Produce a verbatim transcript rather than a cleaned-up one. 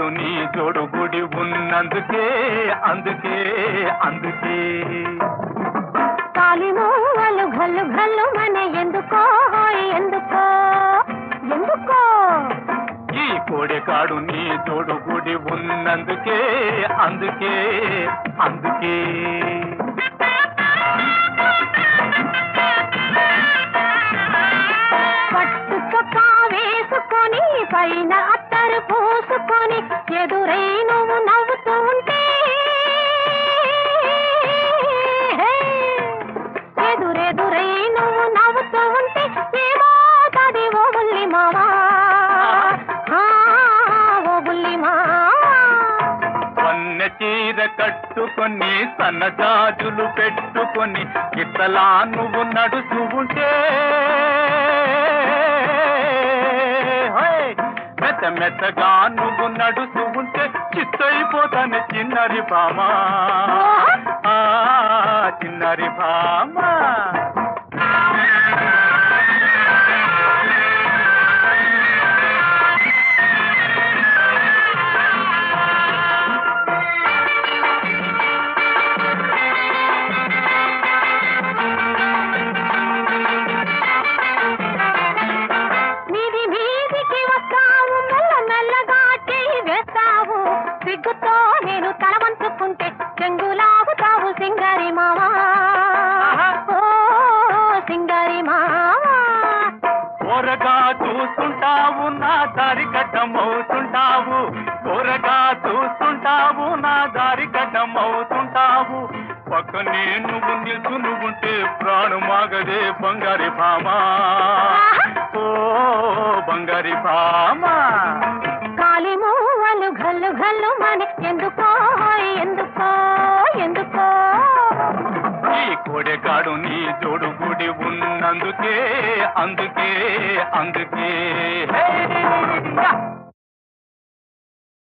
నీ జోడుగుడి ఉన్నందుకే అందుకే అందుకే కాలిమూవలు ఘల్లు ఘల్లు మనే ఎందుకో ఎందుకో ఎందుకో ఈ కోడెకాడు నీ జోడుగుడి ఉన్నందుకే అందుకే అందుకే పట్టుచొక్కా వేసుకొని పైన అత్తరు పూసుకొని ఎదురై నువ్వు నవ్వుతూ ఉంటే ఎదురెదురై నువ్వు నవ్వుతూ ఉంటే ఏమోతది ఓ బుల్లి మావా ఓ బుల్లి మావా వన్నె చీర కట్టుకొని సన్నజాజులు పెట్టుకొని ఇతలా నువ్వు నడుస్తూ ఉంటే మెత్త మెత్తగా నువ్వు నడుస్తూ ఉంటే చిత్తైపోతాను చిన్నరి భామా చిన్నరి భామా సిగ్గుతో నేను తల వంచుకుంటే చెంగులాగుతావు సింగారి మావా ఓ సింగారి మావా కూరగా చూస్తుంటావు నా దారి కట్టమవుతుంటావు కూరగా చూస్తుంటావు నా దారి కట్టమవుతుంటావు పక్కనే నువ్వు నిల్చుని ఉంటే ప్రాణమాగదే బంగారి భామా ఓ బంగారి భామా కాలిమూవలు ఘల్లు ఘల్లు మని ఎందుకో ఎందుకో ఎందుకో ఈ కోడెకాడు నీ జోడుగుడి ఉన్నందుకే అందుకే అందుకే